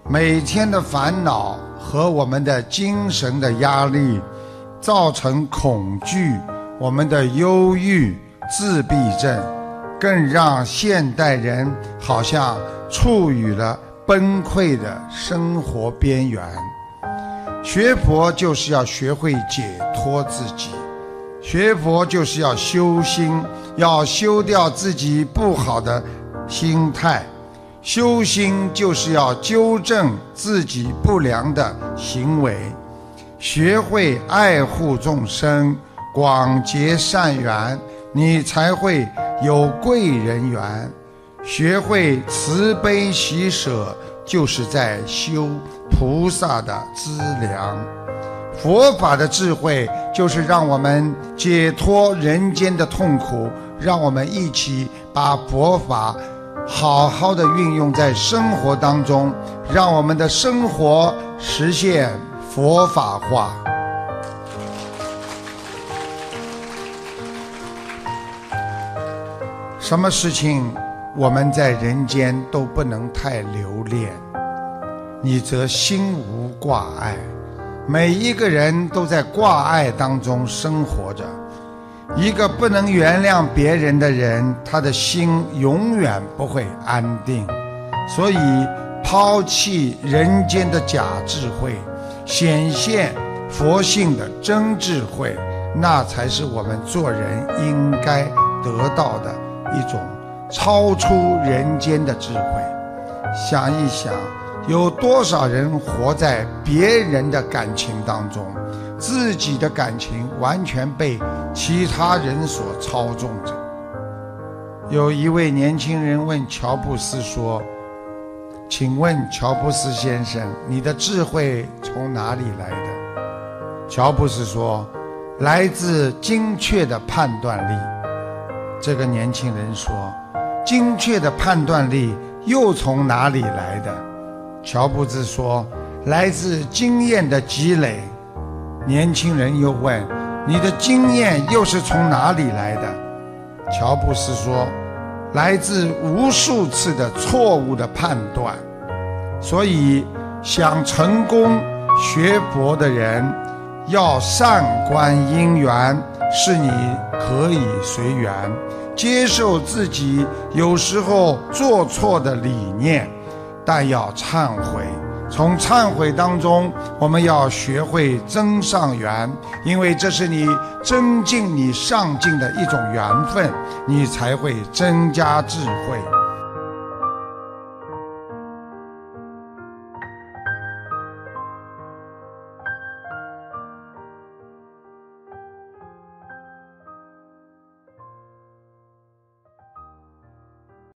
每天的烦恼和我们的精神的压力，造成恐惧，我们的忧郁、自闭症，更让现代人好像处于了崩溃的生活边缘。学佛就是要学会解脱自己，学佛就是要修心，要修掉自己不好的心态，修心就是要纠正自己不良的行为，学会爱护众生，广结善缘，你才会有贵人缘。学会慈悲喜舍，就是在修菩萨的资粮。佛法的智慧就是让我们解脱人间的痛苦，让我们一起把佛法好好的运用在生活当中，让我们的生活实现佛法化。什么事情我们在人间都不能太留恋，你则心无挂碍。每一个人都在挂碍当中生活着，一个不能原谅别人的人，他的心永远不会安定。所以抛弃人间的假智慧，显现佛性的真智慧，那才是我们做人应该得到的一种超出人间的智慧。想一想，有多少人活在别人的感情当中，自己的感情完全被其他人所操纵着。有一位年轻人问乔布斯说，请问乔布斯先生，你的智慧从哪里来的？乔布斯说，来自精确的判断力。这个年轻人说，精确的判断力又从哪里来的？乔布斯说，来自经验的积累。年轻人又问，你的经验又是从哪里来的？乔布斯说，来自无数次的错误的判断。所以想成功学佛的人要善观因缘，是你可以随缘，接受自己有时候做错的理念，但要忏悔。从忏悔当中，我们要学会增上缘，因为这是你增进你上进的一种缘分，你才会增加智慧。